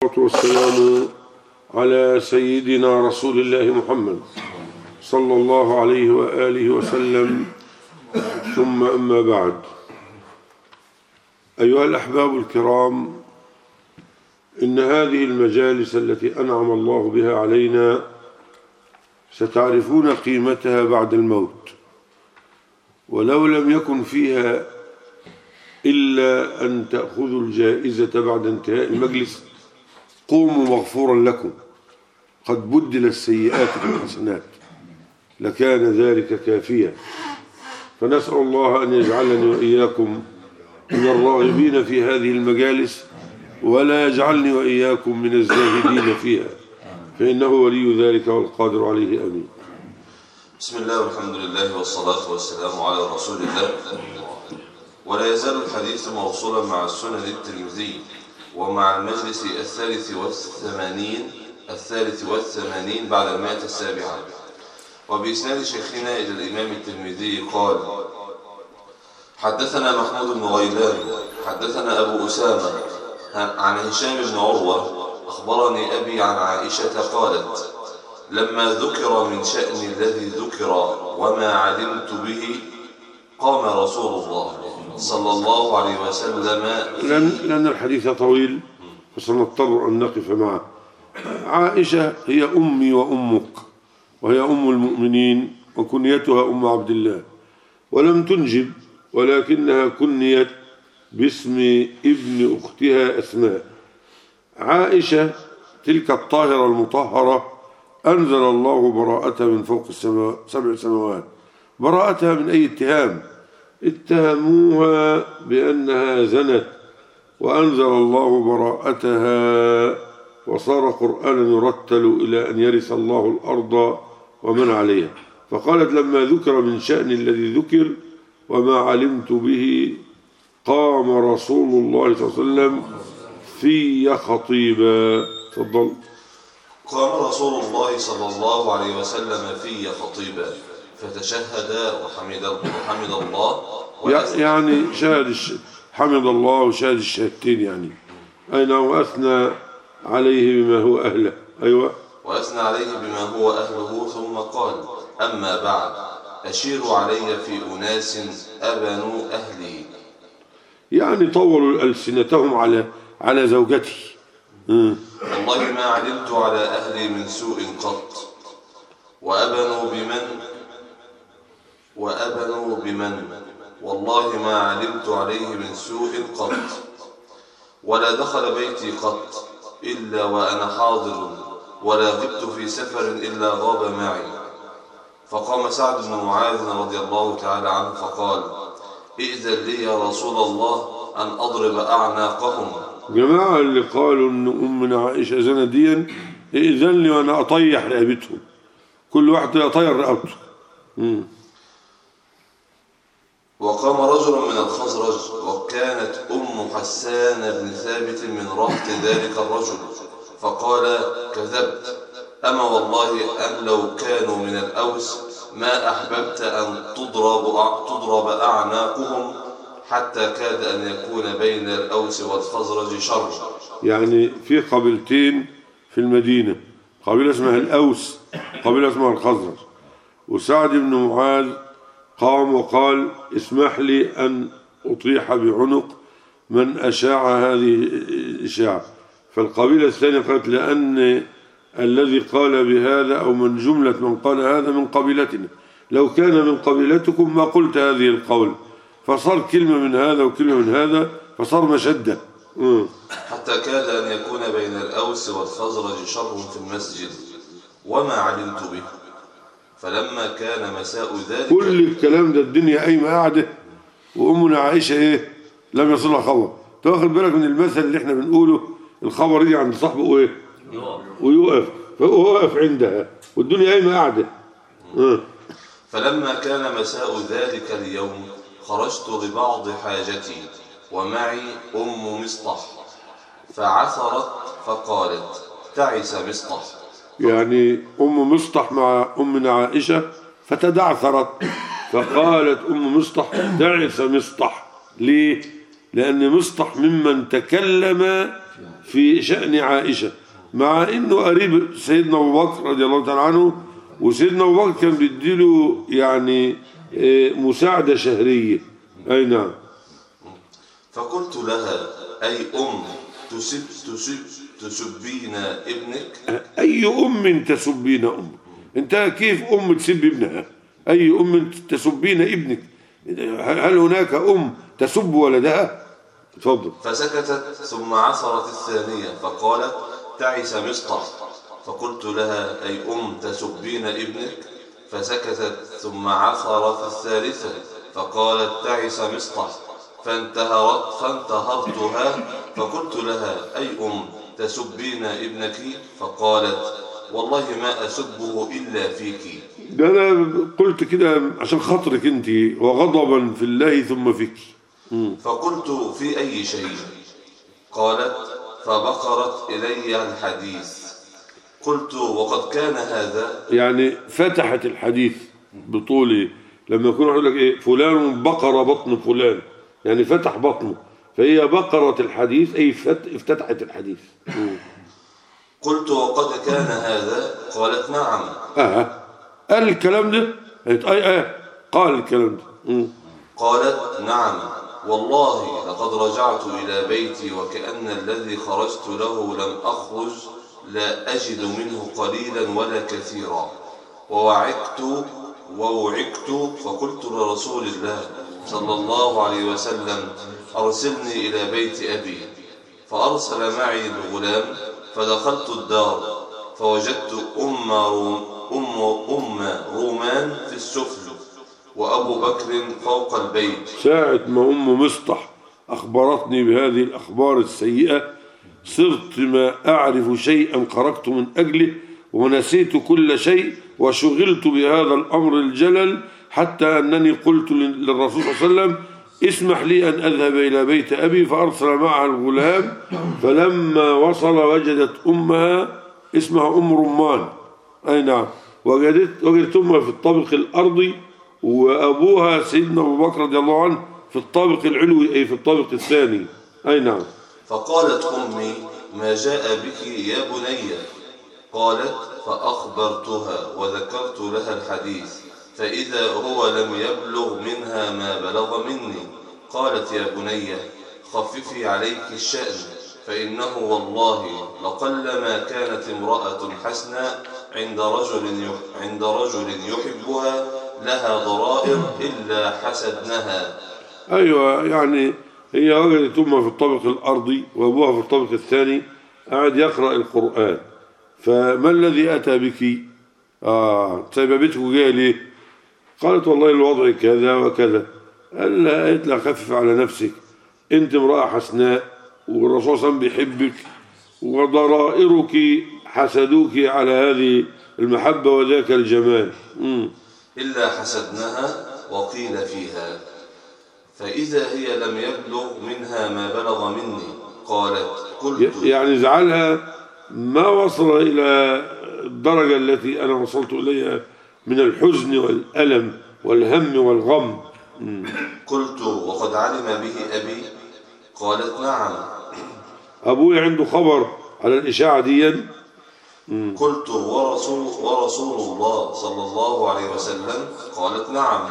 والصلاة والسلام على سيدنا رسول الله محمد صلى الله عليه وآله وسلم، ثم أما بعد. أيها الأحباب الكرام، إن هذه المجالس التي أنعم الله بها علينا ستعرفون قيمتها بعد الموت، ولو لم يكن فيها إلا أن تأخذوا الجائزة بعد انتهاء المجلس قوموا مغفورا لكم، قد بدل السيئات بالحسنات، لكان ذلك كافيا. فنسأل الله أن يجعلني وإياكم من الراغبين في هذه المجالس، ولا يجعلني وإياكم من الزاهدين فيها، فإنه ولي ذلك والقادر عليه. آمين. بسم الله والحمد لله والصلاة والسلام على رسول الله. ولا يزال الحديث موصولا مع السنن الترمذي ومع المجلس الثالث والثمانين بعد 107، وبإسناد شيخنا إلى الإمام الترمذي قال: حدثنا محمود بن غيلان حدثنا أبو أسامة عن هشام بن عروة أخبرني أبي عن عائشة قالت: لما ذكر من شأن الذي ذكر وما علمت به قام رسول الله صلى الله عليه وسلم. لأن الحديث طويل فسنضطر أن نقف معه. عائشة هي أمي وأمك، وهي أم المؤمنين، وكنيتها أم عبد الله، ولم تنجب، ولكنها كنيت باسم ابن أختها أسماء. عائشة تلك الطاهرة المطهرة أنزل الله براءتها من فوق 7 سماوات. براءتها من أي اتهام؟ اتهموها بأنها زنت، وأنزل الله براءتها، وصار قرآنا يرتل إلى أن يرث الله الأرض ومن عليها. فقالت: لما ذكر من شأن الذي ذكر وما علمت به قام رسول الله صلى الله عليه وسلم في خطيبا. تفضل. قام رسول الله صلى الله عليه وسلم في خطيبا فتشهد وحمد الله يعني حمد الله وشهد الشهادتين، يعني أين وأثنى عليه بما هو أهله. أيوة، وأثنى عليه بما هو أهله، ثم قال: أما بعد أشيروا علي في أناس أبنوا أهلي. يعني طولوا ألسنتهم على زوجته. والله ما علمت على أهلي من سوء قط، وأبنوا بمن والله ما علمت عليه من سوء قط، ولا دخل بيتي قط إلا وأنا حاضر، ولا غبت في سفر إلا غاب معي. فقام سعد بن معاذ رضي الله تعالى عنه فقال: ائذن لي يا رسول الله أن أضرب أعناقهم. جماعة اللي قالوا أن أمنا عائشة زنديا، ائذن لي وأنا أطيح رقبتهم، كل واحد يطير رقبته. وقام رجل من الخزرج، وكانت أم حسان بن ثابت من رهط ذلك الرجل، فقال: كذبت، أما والله أن لو كانوا من الأوس ما أحببت أن تضرب أعناقهم، حتى كاد أن يكون بين الأوس والخزرج شر. يعني في قبيلتين في المدينة، قبيلة اسمها الأوس، قبيلة اسمها الخزرج. وسعد بن معاذ قام وقال: اسمح لي أن أطيح بعنق من أشاع هذه الإشاعة. فالقبيلة الثانية قالت: لأن الذي قال بهذا أو من جملة من قال هذا من قبيلتنا، لو كان من قبيلتكم ما قلت هذه القول. فصار كلمة من هذا وكلمة من هذا، فصار مشدة. حتى كاد أن يكون بين الأوس والخزرج شر في المسجد وما علمت به. فلما كان مساء ذلك، كل الكلام ده الدنيا قايمة قاعدة، وأمنا عائشة لم يصلها خبر. تاخد بالك من المثل اللي احنا بنقوله، الخبر يجي عند صاحبه ويوقف، فوقف عندها والدنيا قايمة قاعدة. فلما كان مساء ذلك اليوم خرجت لبعض حاجتي، ومعي أم مصطح، فعثرت فقالت: تعس مصطح. يعني أم مصطح مع أمنا عائشة فتدعثرت، فقالت أم مصطح: تعس مصطح. ليه؟ لأن مصطح ممن تكلم في شأن عائشة، مع إنه قريب سيدنا أبو بكر رضي الله تعالى عنه، وسيدنا أبو بكر كان بيديله يعني مساعدة شهرية. أي نعم. فقلت لها: أي تسبين ابنك؟ أي أم تسبين أم؟ أنت كيف أم تسب ابنها؟ أي أم تسبين ابنك؟ هل هناك أم تسب ولدها؟ تفضل. فسكتت ثم عثرت الثانية فقالت: تعس مصطح. فقلت لها: أي تسبين ابنك؟ فسكتت ثم عثرت الثالثة فقالت: تعس مصطح. فانتهرتها فقلت لها: أي تسبين ابنك؟ فقالت: والله ما أسبه إلا فيك. ده أنا قلت كده عشان خاطرك أنت، وغضبا في الله ثم فيك. فقلت: في أي شيء؟ قالت: فبقرت إلي الحديث. قلت: وقد كان هذا، يعني فتحت الحديث بطوله، لما يكون يقول لك إيه فلان بقر بطن فلان، يعني فتح بطنه، فهي بقرت الحديث أي افتتحت الحديث. قلت: وقد كان هذا؟ قالت: نعم. قال الكلام ده؟ قال الكلام ده. قالت: نعم والله لقد رجعت إلى بيتي وكأن الذي خرجت له لم أخرج، لا أجد منه قليلا ولا كثيرا. ووعكت فقلت لرسول الله صلى الله عليه وسلم: أرسلني إلى بيت أبي. فأرسل معي الغلام، فدخلت الدار فوجدت أم رومان في السفل وأبو بكر فوق البيت. ساعة ما أم مصطح أخبرتني بهذه الأخبار السيئة صرت ما أعرف شيئا خرجت من أجله، ونسيت كل شيء وشغلت بهذا الأمر الجلل، حتى أنني قلت للرسول صلى الله عليه وسلم: اسمح لي أن أذهب إلى بيت أبي. فأرسل معها الغلام، فلما وصل وجدت أمها اسمها أم رمان. أي نعم. وجدت أمها في الطابق الأرضي، وأبوها سيدنا أبو بكر رضي الله عنه في الطابق العلوي أي في الطابق الثاني. أي نعم. فقالت أمي: ما جاء بك يا بني؟ قالت: فأخبرتها وذكرت لها الحديث، فإذا هو لم يبلغ منها ما بلغ مني. قالت: يا بني خففي عليك الشأن، فإنه والله لقلما كانت امرأة حسناء عند رجل يحبها لها ضرائر إلا حسدنها. أيوة، يعني هي وجدت أمها في الطابق الأرضي وأبوها في الطابق الثاني قاعد يقرأ القرآن، فما الذي أتى بك؟ سايبة بيتك وجاية ليه؟ قالت: والله الوضع كذا وكذا. قالت لها: خفف على نفسك، أنت امرأة حسناء والرسول صلى الله عليه وسلم بيحبك، وضرائرك حسدوك على هذه المحبة وذاك الجمال. إلا حسدنها. وقيل فيها: فإذا هي لم يبلغ منها ما بلغ مني. قالت: قلت يعني زعلها ما وصل إلى الدرجة التي أنا وصلت إليها من الحزن والألم والهم والغم. قلت: وقد علم به أبي؟ قالت: نعم. أبوي عنده خبر على الإشاعة دي؟ قلت: ورسول الله صلى الله عليه وسلم؟ قالت: نعم.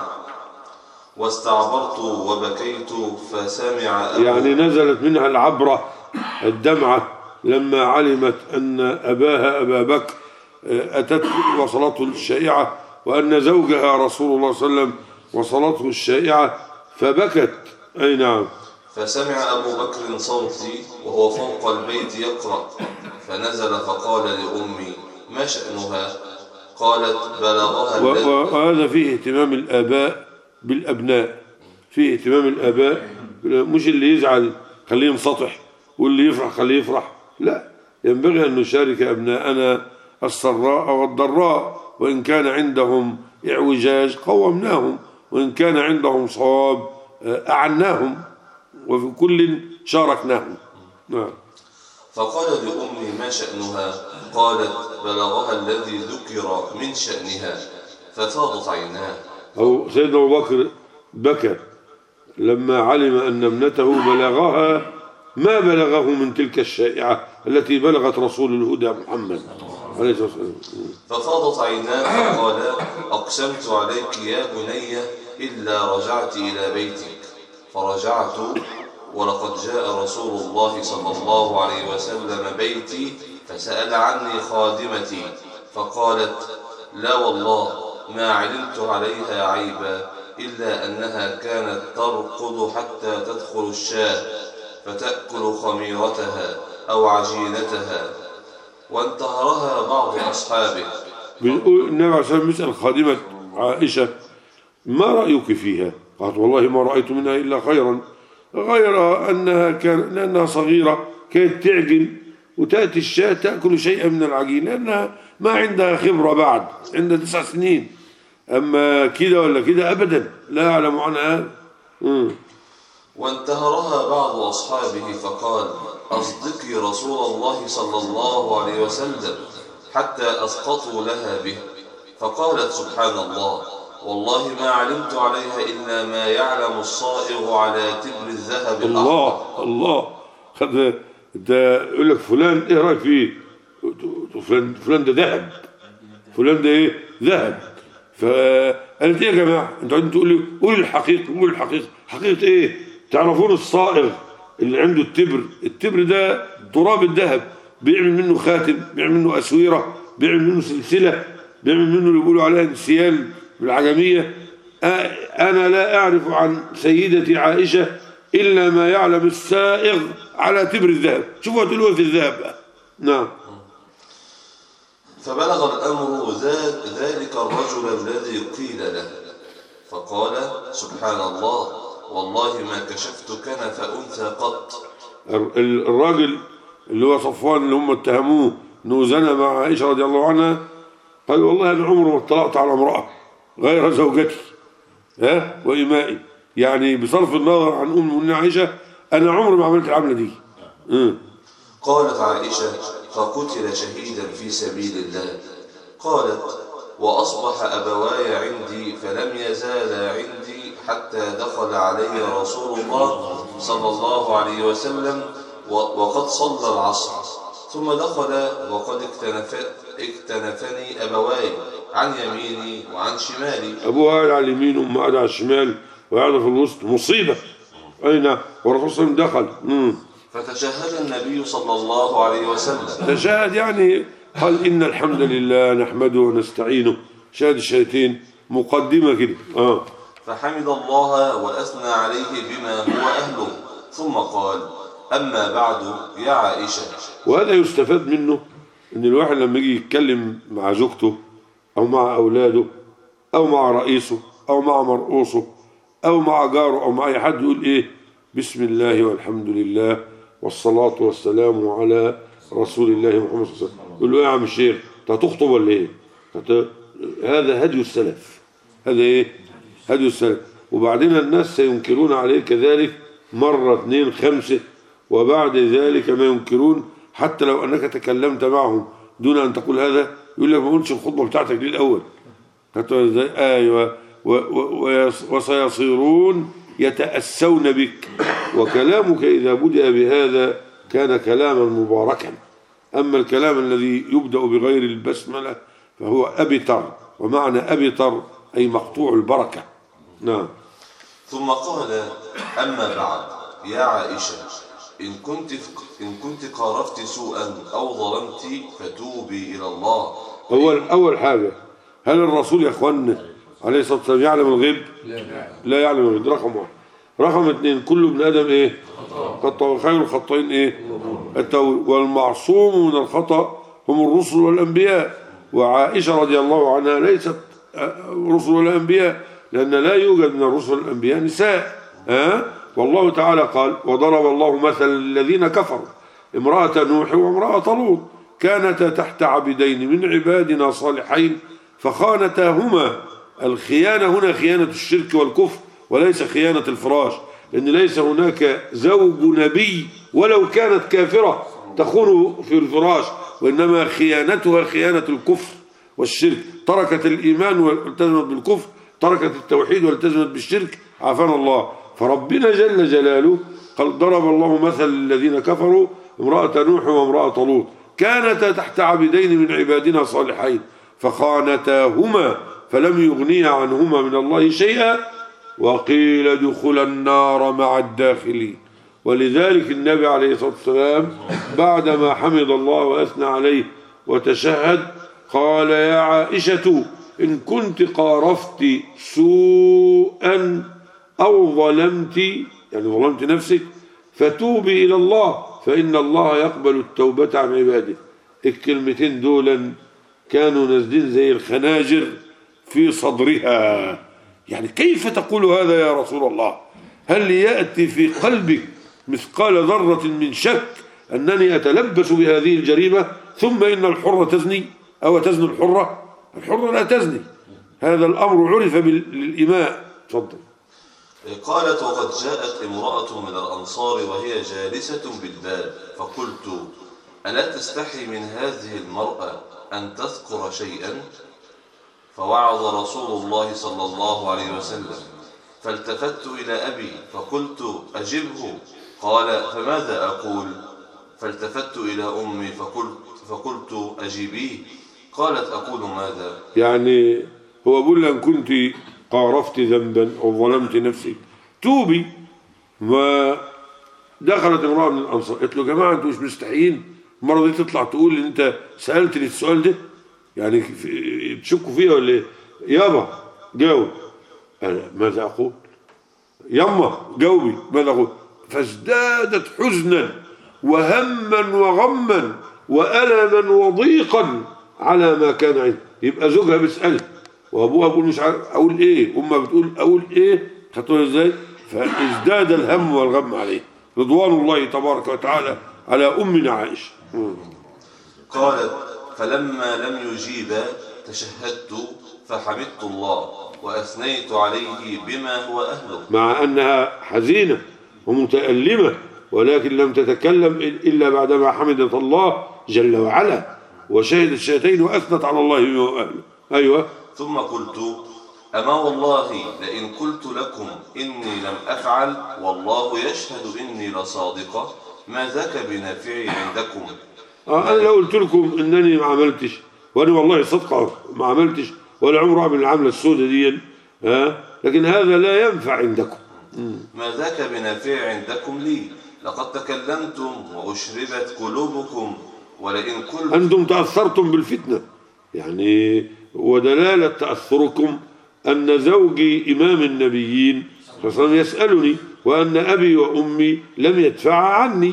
واستعبرت وبكيت فسمع أبو، يعني نزلت منها العبرة الدمعة لما علمت أن أباها أبا بكر أتت وصلته الشائعة، وأن زوجها رسول الله صلى الله عليه وسلم وصلته الشائعة فبكت. أي نعم. فسمع أبو بكر صوتي وهو فوق البيت يقرأ، فنزل فقال لأمي: ما شأنها؟ قالت: بلغها. وهذا فيه اهتمام الآباء بالأبناء، فيه اهتمام الآباء، مش اللي يزعل خليه ينسطح واللي يفرح خليه يفرح، لا، ينبغي أن نشارك أبناءنا السراء والضراء، وإن كان عندهم إعوجاج قومناهم، وإن كان عندهم صواب أعناهم، وفي كل شاركناهم. نعم. فقال لأمي: ما شأنها؟ قالت: بلغها الذي ذكر من شأنها. ففاضت عيناه. أو سيدنا أبو بكر بكى لما علم أن ابنته بلغها ما بلغه من تلك الشائعة التي بلغت رسول الهدى محمد عليه الصلاة والسلام. ففاضت عيناه فقال أقسمت عليك يا بني إلا رجعت إلى بيتك. فرجعت ولقد جاء رسول الله صلى الله عليه وسلم بيتي فسأل عني خادمتي فقالت لا والله ما علمت عليها عيبا إلا أنها كانت ترقد حتى تدخل الشاة فتأكل خميرتها أو عجينتها. وانتهرها بعض أصحابه. بنقول النبي عليه الصلاة والسلام يسأل خادمة عائشة ما رأيك فيها؟ قالت والله ما رأيت منها إلا خيرا، غير أنها لأنها صغيرة كانت تعجن وتأتي الشاة تأكل شيئا من العجين لأنها ما عندها خبرة بعد، عندها 9 سنين. أما كده ولا كده أبدا لا أعلم عنها. وانتهرها بعض أصحابه فقال أصدقي رسول الله صلى الله عليه وسلم حتى أسقطوا لها به. فقالت سبحان الله والله ما علمت عليها إلا ما يعلم الصائغ على تبر الذهب الأحمر. الله ده يقول لك فلان إيه رأيك فيه؟ فلان ده ذهب، فلان ده إيه؟ ذهب. فقالت إيه يا جماعة؟ أنتوا عايزين تقولوا قولوا الحقيقة، قولوا الحقيقة. حقيقة إيه؟ تعرفون الصائغ اللي عنده التبر ده تراب الذهب، بيعمل منه خاتم، بيعمل منه أسويرة، بيعمل منه سلسلة، بيعمل منه اللي بيقولوا عليها انسيال بالعجمية. أنا لا أعرف عن سيدتي عائشة إلا ما يعلم السائغ على تبر الذهب. شوفوا هتقولوا في الذهب بقى. نعم. فبلغ الأمر ذلك الرجل الذي قيل له فقال سبحان الله والله ما كشفت كنف أنثى قط. الراجل اللي هو صفوان اللي هم اتهموه انه زنى مع عائشة رضي الله عنها قال والله أنا عمري ما اطلعت على امرأة غير زوجتي وإمائي، يعني بصرف النظر عن أم المؤمنين عائشة أنا عمري ما عملت العملة دي. قالت عائشة فقتل شهيدا في سبيل الله. قالت وأصبح أبواي عندي فلم يزالا عندي حتى دخل علي رسول الله صلى الله عليه وسلم وقد صلى العصر ثم دخل وقد اكتنفني أبواي عن يميني وعن شمالي. أبوه قاعد على اليمين وأمه قاعدة على الشمال وقاعدة في الوسط، مصيبة. أين والرسول صلى الله عليه وسلم دخل. فتشهد النبي صلى الله عليه وسلم. تشهد يعني قال إن الحمد لله نحمده ونستعينه، شهد الشهادتين مقدمة كده. فحمد الله وأثنى عليه بما هو أهله ثم قال أما بعد يا عائشة. وهذا يستفاد منه إن الواحد لما يجي يتكلم مع زوجته أو مع أولاده أو مع رئيسه أو مع مرؤوسه أو مع جاره أو مع أي حد يقول إيه بسم الله والحمد لله والصلاة والسلام على رسول الله محمد صلى الله عليه وسلم. يقول له إيه يا عم الشيخ أنت هتخطب ولا إيه؟ هذا هدي السلف. هذا إيه؟ هدي السلف. وبعدين الناس سينكرون عليه كذلك مرة 2 5 وبعد ذلك ما ينكرون حتى لو أنك تكلمت معهم دون أن تقول هذا يقول لك ما قلتش الخطبة بتاعتك دي الأول. أيوة وسيصيرون يتأسون بك وكلامك إذا بدأ بهذا كان كلاما مباركا. أما الكلام الذي يبدأ بغير البسملة فهو أبتر، ومعنى أبتر أي مقطوع البركة. نعم. ثم قال أما بعد يا عائشة إن كنت قارفت سوءا أو ظلمت فتوبي إلى الله. أول حاجة هل الرسول يا أخوانا عليه الصلاة والسلام يعلم الغيب؟ لا يعلم الغيب. رقم 1. رقم 2 كل ابن آدم إيه؟ خطأ، خير الخطائين إيه؟ التوبة. والمعصوم من الخطأ هم الرسل والأنبياء. وعائشة رضي الله عنها ليست رسل ولا أنبياء لأن لا يوجد من الرسل والأنبياء نساء. والله تعالى قال وضرب الله مثل الذين كفروا امرأة نوح وامرأة لوط كانتا تحت عبدين من عبادنا صالحين فخانتاهما. الخيانة هنا خيانة الشرك والكفر وليس خيانة الفراش، لأن ليس هناك زوج نبي ولو كانت كافرة تخون في الفراش، وإنما خيانتها خيانة الكفر والشرك. تركت الإيمان والتزمت بالكفر، تركت التوحيد والتزمت بالشرك، عافانا الله. فربنا جل جلاله قال ضرب الله مثل للذين كفروا امرأة نوح وامرأة لوط كانتا تحت عبدين من عبادنا صالحين فخانتاهما فلم يغنيا عنهما من الله شيئا وقيل ادخلا النار مع الداخلين. ولذلك النبي عليه الصلاة والسلام بعدما حمد الله وأثنى عليه وتشهد قال يا عائشة إن كنت قارفت سوءا أو ظلمت يعني ظلمت نفسك فتوبي إلى الله فإن الله يقبل التوبة عن عباده. الكلمتين دولا كانوا نازلين زي الخناجر في صدرها. يعني كيف تقول هذا يا رسول الله؟ هل يأتي في قلبك مثقال ذرة من شك أنني أتلبس بهذه الجريمة؟ ثم إن الحرة تزني أو تزني الحرة؟ الحرة لا تزني. هذا الأمر عرف بالإماء. تفضل. قالت وقد جاءت امرأة من الأنصار وهي جالسة بالباب فقلت ألا تستحي من هذه المرأة أن تذكر شيئا؟ فوعظ رسول الله صلى الله عليه وسلم فالتفت إلى أبي فقلت أجبه قال فماذا أقول؟ فالتفت إلى أمي فقلت أجيبيه قالت أقول ماذا؟ يعني هو بيقول إن كنت قارفت ذنبا أو ظلمت نفسك توبي. ودخلت امرأة من الأنصار قلت له يا جماعة أنتوا مش مستحيين المرة دي تطلع تقول إن أنت سألتني السؤال ده؟ يعني تشكوا فيها ولا إيه؟ يابا جاوب. أنا ماذا أقول؟ يما جاوبي ماذا أقول؟ فازدادت حزنا وهما وغما وألما وضيقا على ما كان عنده. يبقى زوجها بيسألها وأبوها بيقول مش عارف أقول إيه، أمها بتقول أقول إيه، خدتوها إزاي؟ فازداد الهم والغم عليه رضوان الله تبارك وتعالى على أمنا عائشة. قالت فلما لم يجيب تشهدت فحمدت الله وأثنيت عليه بما هو أهله. مع أنها حزينة ومتألمة ولكن لم تتكلم إلا بعدما حمدت الله جل وعلا وشهدت الشهادتين وأثنت على الله بما هو أهله. أيوة. ثم قلت أما والله لئن قلت لكم إني لم أفعل والله يشهد إني لصادقة ما ذاك بنافعي عندكم. أنا لو قلت لكم إنني ما عملتش وأنا والله صدقة ما عملتش ولا عمر أعمل العملة السوداء دي لكن هذا لا ينفع عندكم. ما ذاك بنافع عندكم لي لقد تكلمتم وأشربت قلوبكم ولئن قلت أنتم تأثرتم بالفتنة. يعني ودلالة تأثركم أن زوجي إمام النبيين يسألني وأن أبي وأمي لم يدفعا عني.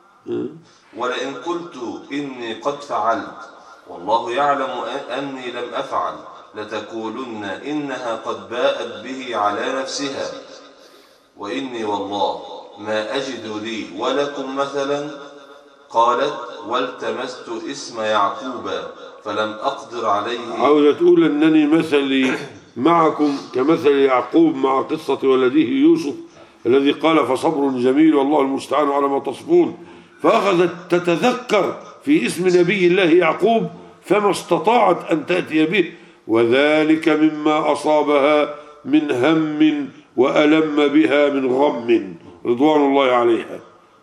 ولئن قلت إني قد فعلت والله يعلم أني لم أفعل لتقولن إنها قد باءت به على نفسها وإني والله ما أجد لي ولكم مثلا. قالت والتمست اسم يعقوب فلم أقدر عليه. عاوزة تقول أنني مثلي معكم كمثل يعقوب مع قصة ولده يوسف الذي قال فصبر جميل والله المستعان على ما تصفون. فأخذت تتذكر في اسم نبي الله يعقوب فما استطاعت أن تأتي به وذلك مما أصابها من هم وألم بها من غم رضوان الله عليها.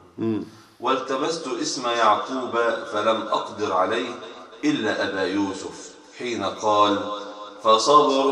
والتمست اسم يعقوب فلم أقدر عليه إلا أبا يوسف حين قال فصبر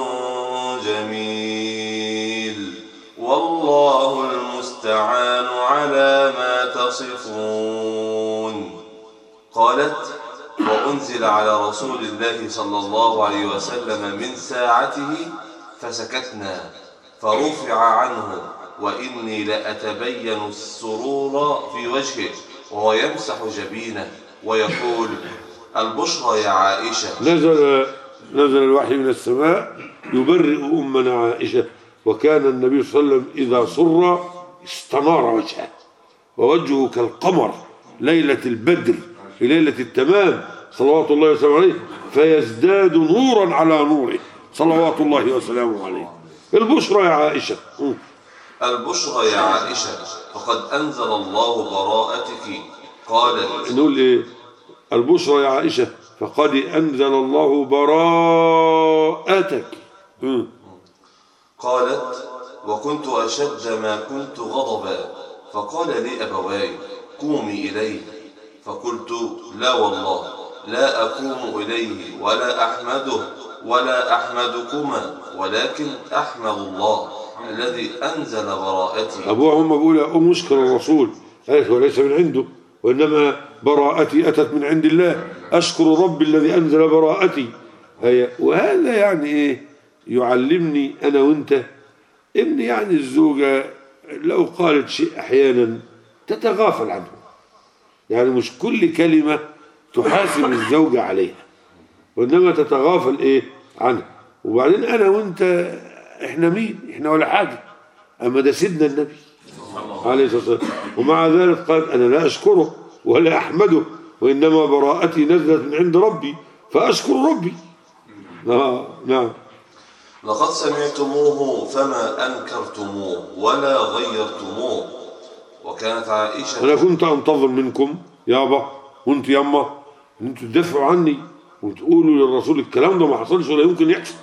جميل والله المستعان على ما تصفون. قالت وأنزل على رسول الله صلى الله عليه وسلم من ساعته فسكتنا فرفع عنه وإني لأتبين السرور في وجهه وهو يمسح جبينه ويقول البشرى يا عائشة. نزل الوحي من السماء يبرئ أمنا عائشة وكان النبي صلى الله عليه وسلم إذا سر استنار وجهه ووجهه كالقمر ليلة البدر في ليلة التمام صلوات الله وسلامه عليه فيزداد نورا على نوره صلوات الله وسلامه عليه. البشرى يا عائشة. البشرى يا عائشة فقد أنزل الله براءتك. قالت نقول إيه؟ البشرى يا عائشة فقد أنزل الله براءتك. قالت وكنت أشد ما كنت غضبا فقال لي أبواي قومي إليه، فقلت لا والله لا أقوم إليه ولا أحمده ولا أحمدكما، ولكن أحمد الله الذي أنزل براءتي. أبوهم بيقول أم أشكر الرسول، قالت وليس من عنده، وإنما براءتي أتت من عند الله، أشكر ربي الذي أنزل براءتي. وهذا يعني إيه؟ يعلمني أنا وإنت إن يعني الزوجة لو قالت شيء أحيانا تتغافل عنه، يعني مش كل كلمة تحاسب الزوجة عليها، وإنما تتغافل إيه عنها. وبعدين أنا وإنت إحنا مين؟ إحنا ولا حاجة، أما ده سيدنا النبي عليه الصلاة والسلام، ومع ذلك قال أنا لا أشكره ولا أحمده، وإنما براءتي نزلت من عند ربي فأشكر ربي. نعم. لقد سمعتموه فما أنكرتموه ولا غيرتموه. وكانت عائشة، أنا كنت أنتظر منكم يابا وأنت يما أن أنتوا تدافعوا عني وتقولوا للرسول الكلام ده ما حصلش ولا يمكن يحصل.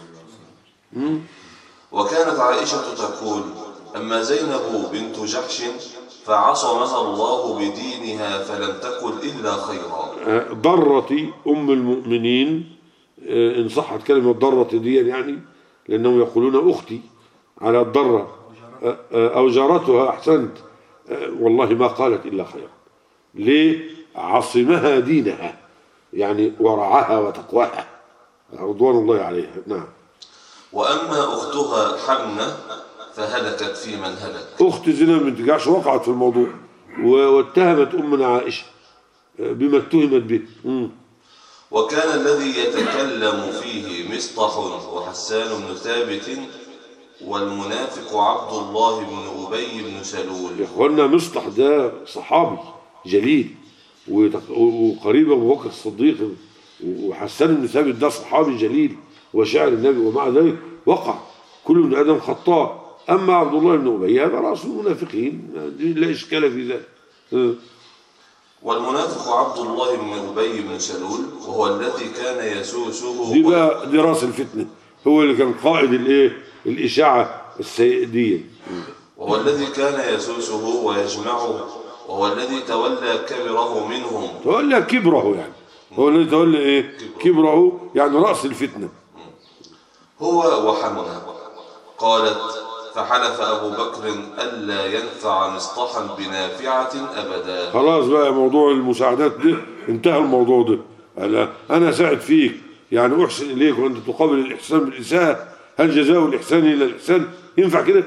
وكانت عائشة تقول أما زينب بنت جحش فعصمها الله بدينها فلم تقل إلا خيرا. ضرتي أم المؤمنين، إن صحت كلمة ضرتي دي يعني، لأنهم يقولون أختي على الضرة أو جارتها، أحسنت، والله ما قالت إلا خيرا. ليه؟ عصمها دينها، يعني ورعاها وتقواها رضوان الله عليها. نعم. وأما أختها حمنة فهلكت في من هلك. أخت زينب بنت جحش وقعت في الموضوع واتهمت أمنا عائشة بما اتهمت به. وكان الذي يتكلم فيه مصطح وحسان بن ثابت والمنافق عبد الله بن أبي بن سلول. يا إخوانا مصطح ده صحابي جليل وقريب أبو بكر الصديق، وحسان بن ثابت ده صحابي جليل وشاعر النبي، ومع ذلك وقع. كل من آدم خطاء. أما عبد الله بن أبي هذا رأس المنافقين، لا إشكال في ذلك. والمنافق عبد الله بن أبي بن سلول وهو الذي كان يسوسه. دي راس الفتنة، هو اللي كان قائد الإشاعة السيئة. وهو الذي كان يسوسه ويجمعه، وهو الذي تولى كبره منهم. تولى كبره يعني، هو الذي تولى إيه؟ كبره يعني رأس الفتنة. هو وحمنة. قالت فحلف أبو بكر ألا ينفع مصطحا بنافعة أبدا. خلاص بقى موضوع المساعدات ده انتهى الموضوع ده. أنا ساعد فيك يعني أحسن إليك وأنت تقابل الإحسان بالإساءة، هل جزاء الإحسان إلا الإحسان؟ ينفع كده؟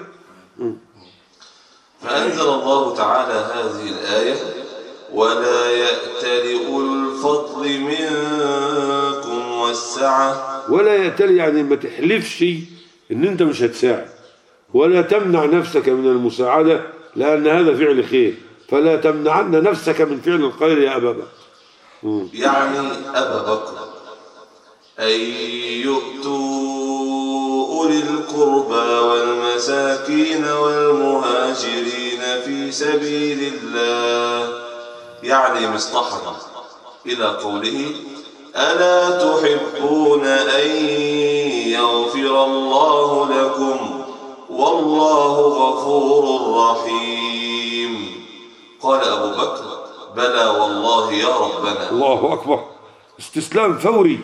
فأنزل الله تعالى هذه الآية ولا يأتل أولو الفضل منكم والسعة. ولا يأتل يعني ما تحلفش إن أنت مش هتساعد، ولا تمنع نفسك من المساعدة، لأن هذا فعل خير، فلا تمنعن نفسك من فعل الخير يا أبا بكر. يعني أبا بكر أن يؤتوا أولي القربى والمساكين والمهاجرين في سبيل الله، يعني مصطحنا إلى قوله ألا تحبون أن يغفر الله لكم والله غفور رحيم. قال أبو بكر بلى والله يا ربنا. الله أكبر، استسلام فوري،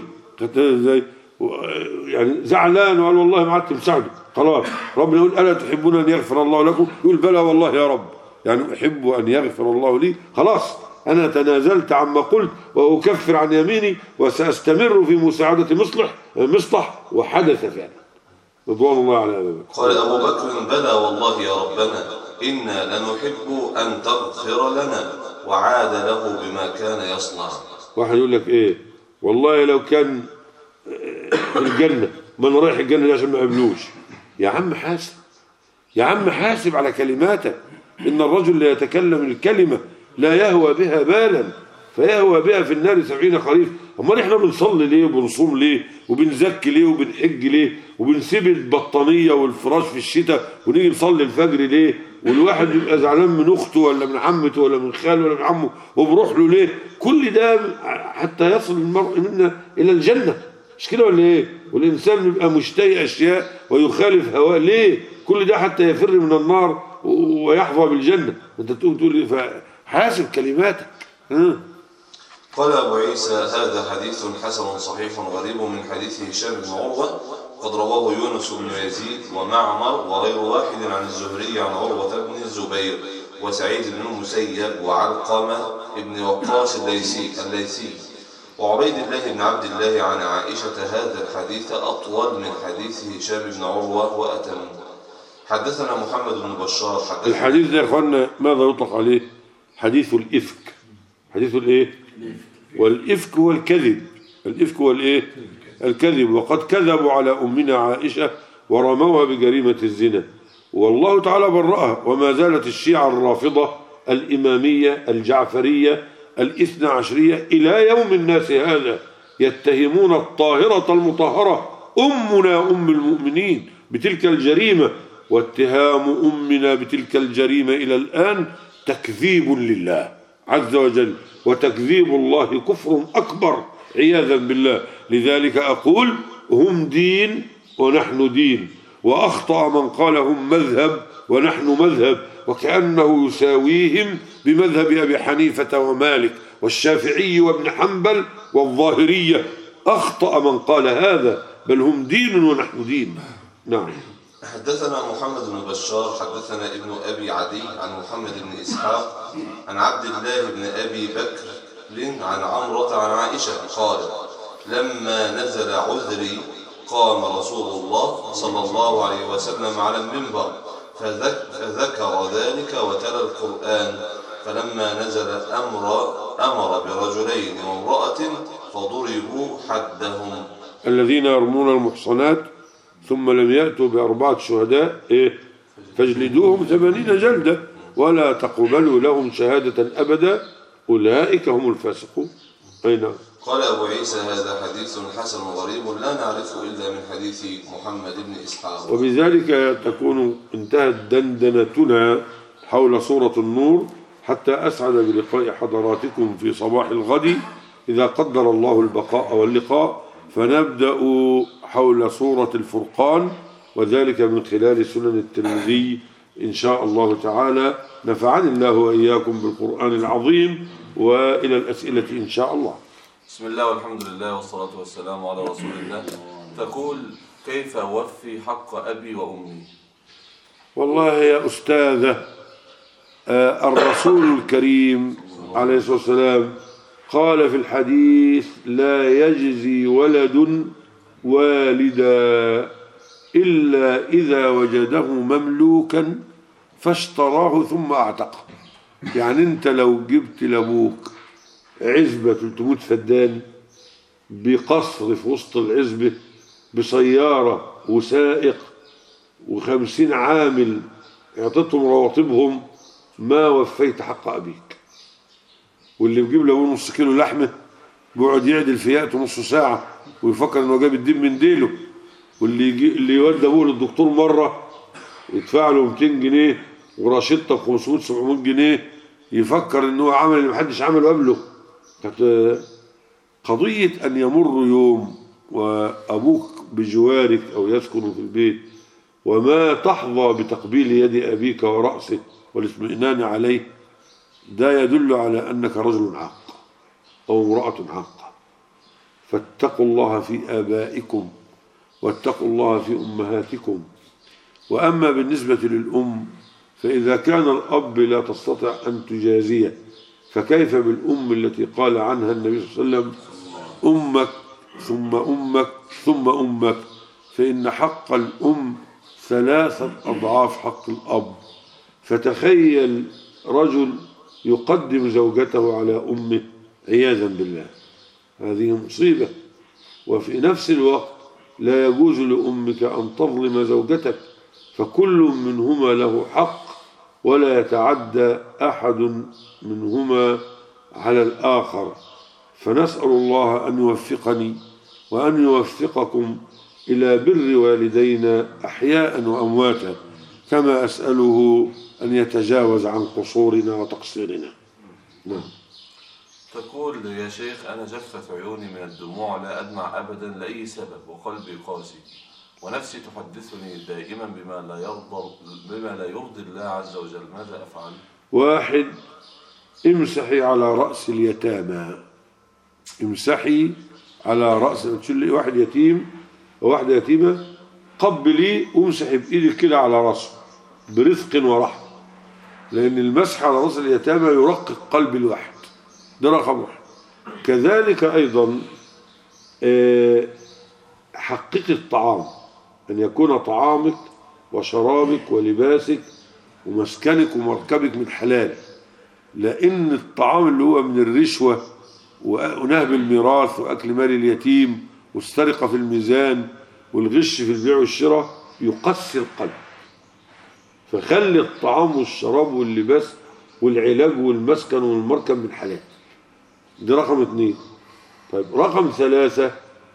يعني زعلان وقال والله ما عدت مساعده. خلاص ربنا يقول ألا تحبون أن يغفر الله لكم، يقول بلى والله يا رب، يعني أحب أن يغفر الله لي. خلاص أنا تنازلت عما قلت وأكفر عن يميني وسأستمر في مساعدة مصطح، وحدث فعلا رضوان الله على أبي بكر. قال أبو بكر بلى والله يا ربنا إنا لنحب أن تغفر لنا، وعاد له بما كان يصنع. واحد يقول لك إيه والله لو كان في الجنة، ما أنا رايح الجنة عشان ما قبلوش. يا عم حاسب، يا عم حاسب على كلماتك. إن الرجل لا يتكلم الكلمة لا يهوى بها بالا فيهوى بها في النار 70 خريف. امال احنا بنصلي ليه وبنصوم ليه وبنزكي ليه وبنحج ليه وبنسيب البطانيه والفراش في الشتاء ونيجي نصلي الفجر ليه؟ والواحد يبقى زعلان من اخته ولا من عمته ولا من خاله ولا من عمه وبروح له ليه؟ كل ده حتى يصل المرء منا الى الجنه، مش كده ولا ايه؟ والانسان يبقى مشتهي اشياء ويخالف هواه ليه؟ كل ده حتى يفر من النار ويحظى بالجنة. أنت تقول فحاسب كلماتك. قال أبو عيسى هذا حديث حسن صحيح غريب من حديث هشام بن عروة، قد رواه يونس بن يزيد ومعمر وغير واحد عن الزهري عن عروة بن الزبير وسعيد بن المسيب وعلقمة بن وقاص الليثي وعبيد الله بن عبد الله عن عائشة. هذا الحديث أطول من حديث هشام بن عروة وأتم. حدثنا محمد بن بشار. الحديث ده يا اخوانا ماذا يطلق عليه؟ حديث الإفك. حديث الايه؟ والإفك هو الكذب. الإفك هو الايه؟ الكذب. وقد كذبوا على أمنا عائشة ورموها بجريمة الزنا، والله تعالى برأها. وما زالت الشيعة الرافضة الإمامية الجعفرية الاثنى عشرية إلى يوم الناس هذا يتهمون الطاهرة المطهرة أمنا أم المؤمنين بتلك الجريمة، واتهام أمنا بتلك الجريمة إلى الآن تكذيب لله عز وجل، وتكذيب الله كفر أكبر عياذا بالله. لذلك أقول هم دين ونحن دين، وأخطأ من قال هم مذهب ونحن مذهب، وكأنه يساويهم بمذهب أبي حنيفة ومالك والشافعي وابن حنبل والظاهرية. أخطأ من قال هذا، بل هم دين ونحن دين. نعم. حدثنا محمد بن بشار حدثنا ابن أبي عدي عن محمد بن إسحاق عن عبد الله بن أبي بكر عن عمرة عن عائشة قال لما نزل عذري قام رسول الله صلى الله عليه وسلم على المنبر فذكر ذلك وتلا القرآن، فلما نزل أمر برجلين وامرأة فضربوا حدهم. الذين يرمون المحصنات ثم لم يأتوا بأربعة شهداء فاجلدوهم 80 جلدة ولا تقبلوا لهم شهادة أبدا أولئك هم الفاسقون. أي نعم. قال أبو عيسى هذا حديث حسن غريب لا نعرفه إلا من حديث محمد بن إسحاق. وبذلك تكون انتهت دندنتنا حول سورة النور، حتى أسعد بلقاء حضراتكم في صباح الغد إذا قدر الله البقاء واللقاء، فنبدأ حول سورة الفرقان، وذلك من خلال سنن الترمذي إن شاء الله تعالى. نفعني الله وإياكم بالقرآن العظيم، وإلى الأسئلة إن شاء الله. بسم الله والحمد لله والصلاة والسلام على رسول الله. تقول كيف أوفي حق أبي وأمي؟ والله يا أستاذة، الرسول الكريم عليه الصلاة والسلام قال في الحديث لا يجزي ولد والدا إلا إذا وجده مملوكا فاشتراه ثم اعتقه. يعني أنت لو جبت لأبوك عزبة 300 فدان بقصر في وسط العزبة بسيارة وسائق و50 عامل اعطيتهم رواتبهم، ما وفيت حق أبيك. واللي بيجيب له نص كيلو لحمة بيقعد يعدل فياته نص ساعة ويفكر انه جاب الدين من ديله، واللي يودي ابوه للدكتور مرة يدفع له 200 جنيه وراشدته ب 500 700 جنيه يفكر انه عمل اللي محدش عمله قبله. كانت قضية ان يمر يوم وابوك بجوارك او يسكن في البيت وما تحظى بتقبيل يد ابيك ورأسه والاطمئنان عليه، ده يدل على انك رجل عاق او امرأة عاقة. فاتقوا الله في آبائكم واتقوا الله في أمهاتكم. وأما بالنسبة للأم فإذا كان الأب لا تستطع أن تجازيه، فكيف بالأم التي قال عنها النبي صلى الله عليه وسلم أمك ثم أمك ثم أمك، فإن حق الأم 3 أضعاف حق الأب. فتخيل رجل يقدم زوجته على أمه عياذا بالله، هذه مصيبة. وفي نفس الوقت لا يجوز لأمك أن تظلم زوجتك، فكل منهما له حق ولا يتعدى أحد منهما على الآخر. فنسأل الله أن يوفقني وأن يوفقكم إلى بر والدينا أحياء وأمواتا، كما أسأله أن يتجاوز عن قصورنا وتقصيرنا. نعم. تقول يا شيخ أنا جفت عيوني من الدموع لا أدمع أبدا لأي سبب وقلبي قاسي، ونفسي تحدثني دائما بما لا يرضي الله عز وجل، ماذا أفعل؟ واحد، امسحي على رأس اليتامى، امسحي على رأس واحد يتيم وواحدة يتيمة، قبلي وامسحي بإيدك كده على رأسه برفق ورحمة، لأن المسح على رأس اليتامى يرقق قلب الواحد، ده رقم واحد. كذلك أيضا حققي الطعام، أن يكون طعامك وشرابك ولباسك ومسكنك ومركبك من حلال، لأن الطعام اللي هو من الرشوة ونهب الميراث وأكل مال اليتيم والسرقة في الميزان والغش في البيع والشراء يقسي القلب. فخلي الطعام والشراب واللباس والعلاج والمسكن والمركب من حلال، دي رقم 2. طيب رقم 3،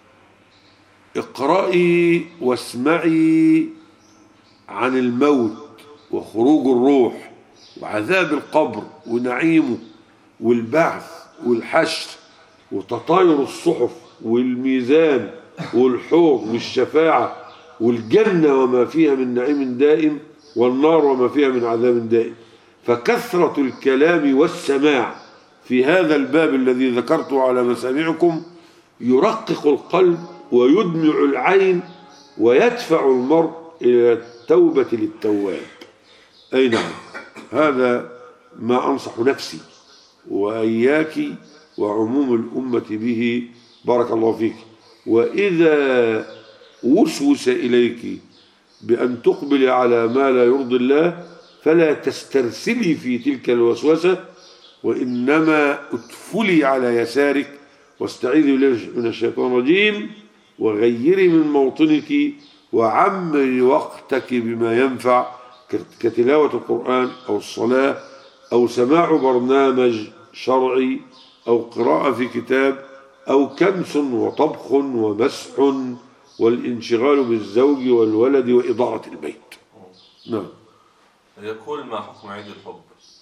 اقرأي واسمعي عن الموت وخروج الروح وعذاب القبر ونعيمه والبعث والحشر وتطاير الصحف والميزان والحوض والشفاعة والجنة وما فيها من نعيم دائم والنار وما فيها من عذاب دائم. فكثرة الكلام والسماع في هذا الباب الذي ذكرته على مسامعكم يرقق القلب ويدمع العين ويدفع المرء إلى التوبة للتواب. أي نعم، هذا ما أنصح نفسي وإياك وعموم الأمة به، بارك الله فيك. وإذا وسوس إليك بأن تقبل على ما لا يرضي الله فلا تسترسلي في تلك الوسوسة، وإنما ادفلي على يسارك واستعيذي بالله من الشيطان الرجيم وغيري من موطنك وعمري وقتك بما ينفع كتلاوة القرآن أو الصلاة أو سماع برنامج شرعي أو قراءة في كتاب أو كنس وطبخ ومسح والانشغال بالزوج والولد وإضاءة البيت. نعم. يقول ما حكم عيد الحب؟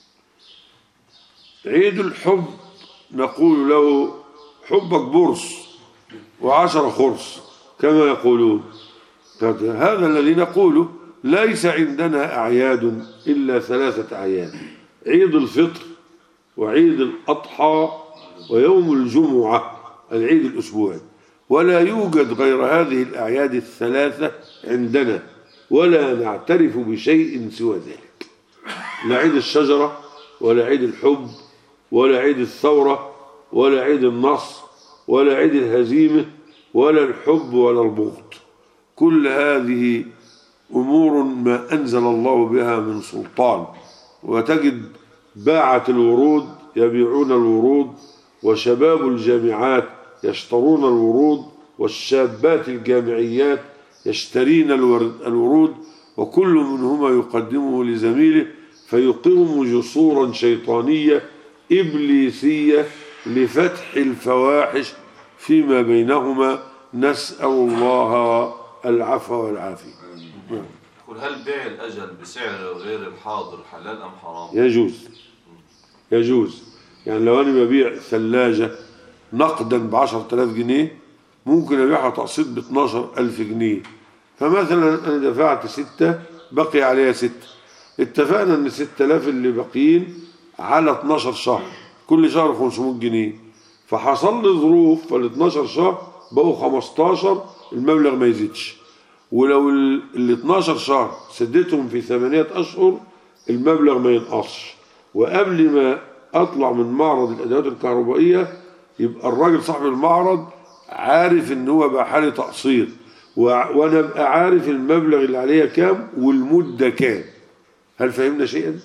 عيد الحب نقول له حبك برص و10 خرص كما يقولون. هذا الذي نقوله. ليس عندنا أعياد إلا 3 أعياد: عيد الفطر وعيد الأضحى ويوم الجمعة العيد الأسبوعي، ولا يوجد غير هذه الأعياد ال3 عندنا، ولا نعترف بشيء سوى ذلك. لا عيد الشجرة ولا عيد الحب ولا عيد الثورة ولا عيد النصر ولا عيد الهزيمة ولا الحب ولا البغض. كل هذه أمور ما أنزل الله بها من سلطان. وتجد باعة الورود يبيعون الورود، وشباب الجامعات يشترون الورود، والشابات الجامعيات يشترين الورود، وكل منهما يقدمه لزميله فيقيم جسورا شيطانية إبليسية لفتح الفواحش فيما بينهما. نسأل الله العفو والعافية. يقول هل بيع الأجل بسعر غير الحاضر حلال أم حرام؟ يجوز. يعني لو أنا ببيع ثلاجة نقدا ب10,000 جنيه ممكن أبيعها تقسيط ب12,000 جنيه. فمثلا أنا دفعت 6 بقي عليها 6، اتفقنا أن 6,000 اللي باقيين على 12 شهر، كل شهر 500 جنيه. فحصل لي ظروف فال12 شهر بقوا 15، المبلغ ما يزيدش. ولو ال12 شهر سديتهم في 8 أشهر المبلغ ما ينقصش. وقبل ما أطلع من معرض الأدوات الكهربائية يبقى الراجل صاحب المعرض عارف إن هو بقى حالي تقسيط، وأنا أبقى عارف المبلغ اللي عليها كام والمدة كام. هل فهمنا شيئا؟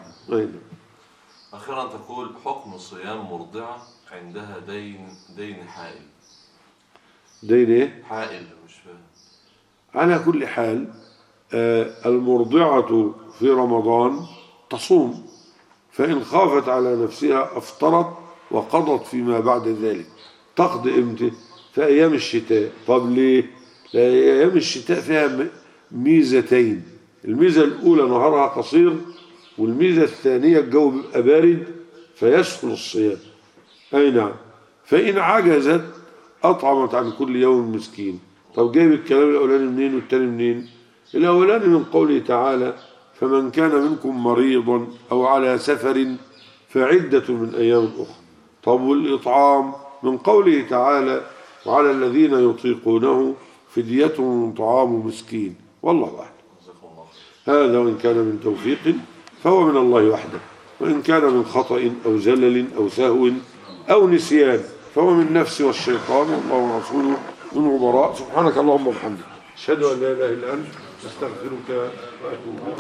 أخيرا تقول حكم صيام مرضعة عندها دين حائل. دين إيه؟ حائل، مش فاهم. على كل حال المرضعة في رمضان تصوم، فإن خافت على نفسها أفطرت وقضت فيما بعد ذلك. تقضي إمتى؟ في أيام الشتاء. طب ليه؟ لأن أيام الشتاء فيها ميزتين: الميزة الأولى نهارها قصير، والميزة الثانية الجو بيبقى بارد فيسهل الصيام. أي نعم. فإن عجزت أطعمت عن كل يوم مسكين. طب جايب الكلام الأولاني منين والتاني منين؟ الأولاني من قوله تعالى فمن كان منكم مريضا أو على سفر فعدة من أيام أخرى. طب والإطعام من قوله تعالى وعلى الذين يطيقونه فدية طعام مسكين. والله أعلم. هذا وإن كان من توفيق فهو من الله وحده، وإن كان من خطأ أو زلل أو سهو أو نسيان فهو من نفس والشيطان والله ورسوله من براء. سبحانك اللهم وبحمدك أشهد أن لا إله إلا أنت أستغفرك وأتوب إليك.